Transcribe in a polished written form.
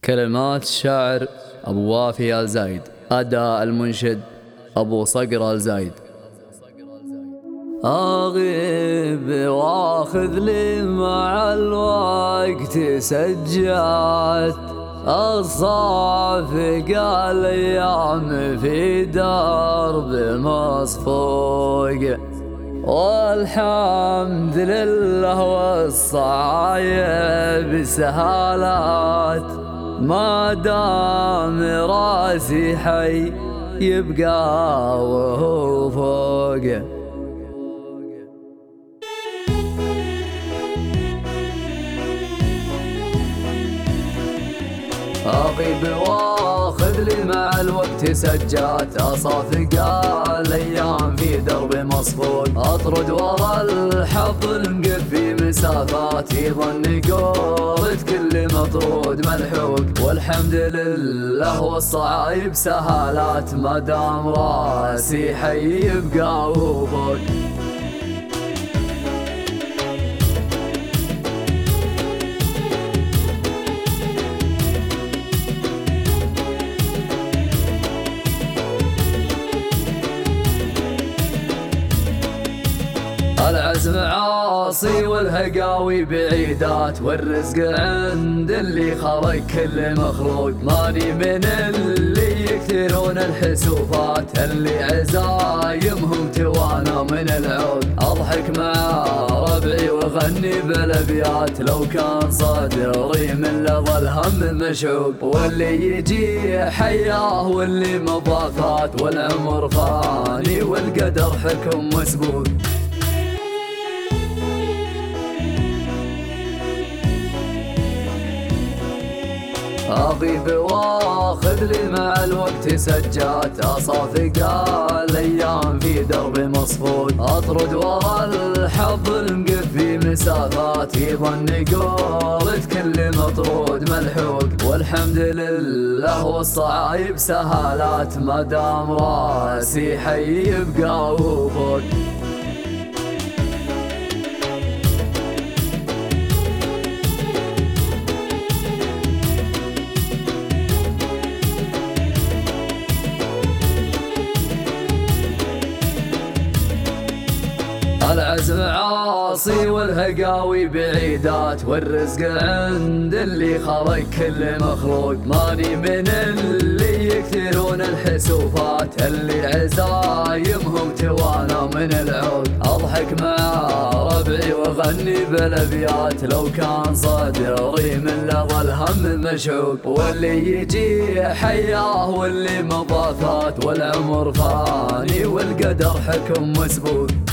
كلمات الشاعر أبو وافي آل زايد، أداء المنشد أبو صقر آل زايد. أغيب واخذ لي مع الوقت سجات، الصافق الأيام في درب مصفوق، والحمد لله والصعايب سهالات، ما دام راسي حي يبقى وهو فوق. أغيب واخذ لي مع الوقت سجات، أصافق الأيام في درب مصفوق، أطرد ورا الحظ المقف في مسافات، يظن قولة كل مطرود ملحوق، والحمد لله والصعايب سهالات، ما دام راسي حي يبقى وفوق. العزم عاصي والهقاوي بعيدات، والرزق عند اللي خلق كل مخلوق، ماني من اللي يكثرون الحسوفات، اللي عزايمهم توانا من العود، اضحك مع ربعي واغني بالابيات، لو كان صدري من لظى الهم مشعوب، واللي يجي حياه واللي مضى فات، والعمر فاني والقدر حكم مسبوق. أغيب واخذ لي مع الوقت سجات، أصافق الأيام في درب مصفوق، أطرد ورا الحظ المقف في مسافات، يظن قولة كل مطرود ملحوق، والحمد لله والصعايب سهالات، ما دام راسي حي يبقى وفوق. العزم عاصي والهقاوي بعيدات، والرزق عند اللي خلق كل مخلوق، ماني من اللي يكثرون الحسوفات، اللي عزايمهم توانا من العود، اضحك مع ربعي واغني بالابيات، لو كان صدري من لظى الهم مشعوب، واللي يجي حياه واللي مضى فات، والعمر فاني والقدر حكم مسبوق.